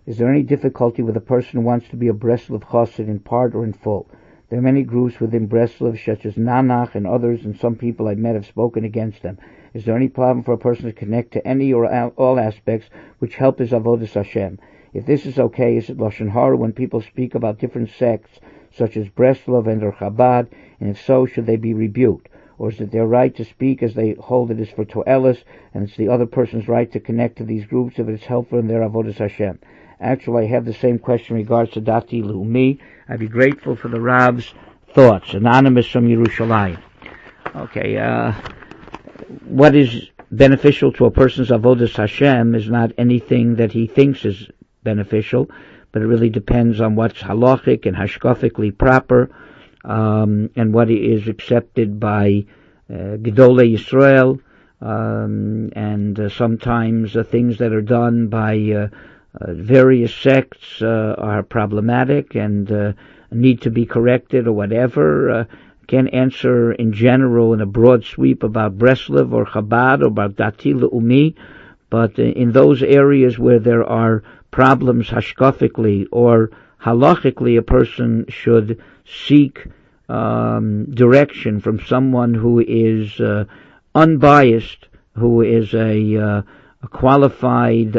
Is there any difficulty with a person who wants to be a Breslov Chassid in part or in full? There are many groups within Breslov, such as Nanach and others, and some people I've met have spoken against them. Is there any problem for a person to connect to any or all aspects which help his avodas Hashem? If this is okay, is it Lashon Hara when people speak about different sects, such as Breslov and or Chabad, and if so, should they be rebuked? Or is it their right to speak as they hold it is for To'elis, and it's the other person's right to connect to these groups if it's helpful in their avodas Hashem? Actually, I have the same question in regards to Dati Leumi. I'd be grateful for the Rav's thoughts. Anonymous from Yerushalayim. Okay, what is beneficial to a person's avodas Hashem is not anything that he thinks is beneficial, but it really depends on what's halachic and hashkafically proper, and what is accepted by Gedolei Yisrael, and sometimes things that are done by various sects are problematic and need to be corrected or whatever. Can't answer in general in a broad sweep about Breslov or Chabad or about Dati Leumi, but in those areas where there are problems hashkafically or halachically, a person should seek direction from someone who is unbiased, who is a qualified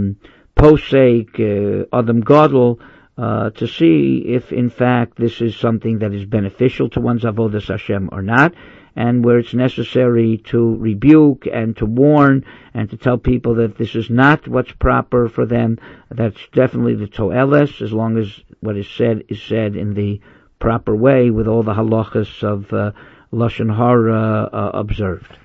posek, Adam Gadol, to see if in fact this is something that is beneficial to one's avodas Hashem or not, and where it's necessary to rebuke and to warn and to tell people that this is not what's proper for them. That's definitely the to'eles, as long as what is said in the proper way with all the halachas of Lashon Hara observed.